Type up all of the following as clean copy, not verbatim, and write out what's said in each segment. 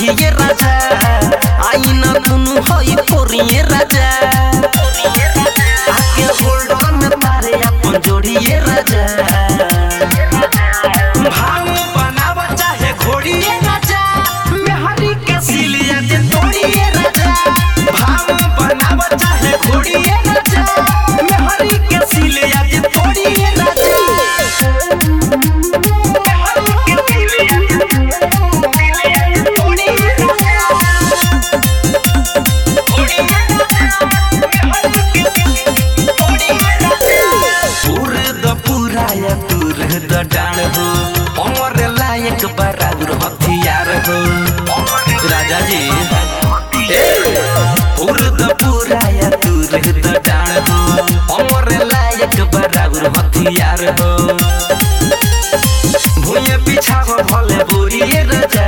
ये राजा आईना दुनु होई पोरी ये राजा आके होल्डर में तारे अपन जोड़ी ये राजा भांग बनावा चाहे घोड़ी ये राजा मेहरी के सिलिया दे तोड़ी ये राजा भांग बनावा चाहे घोड़ी ये राजा मेहरी के सिलिया दे तोड़ी ये राजा डाल हो अमर लायक बराबर हथियार हो राजा जी पूरा या दूर डाल हो अमर लायक बराबर हथियार हो भूये पिछाव भले बोरी ये राजा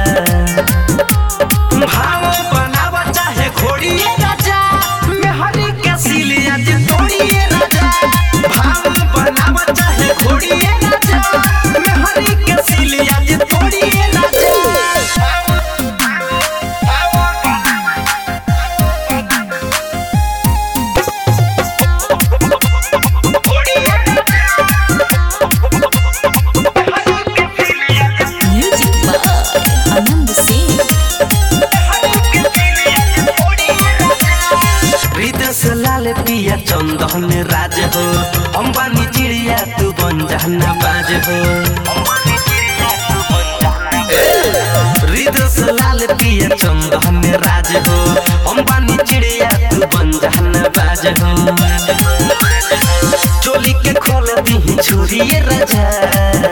भाव बनावा चाहे घोड़ी ये राजा मेहरी के सिलिया दे तोड़ी ये राजा भाव बनावा चाहे घोड़ी ये मेहरी के सिलिया दे तोड़ी ये राजा लाल पिया चंदन राज हो अंबानी चिड़िया तू बन जाना बाज हो रिदस लाल पिया चंदन राज हो अंबानी चिड़िया तू बन जाना बाज हो चोली के खोल दी छुरी राजा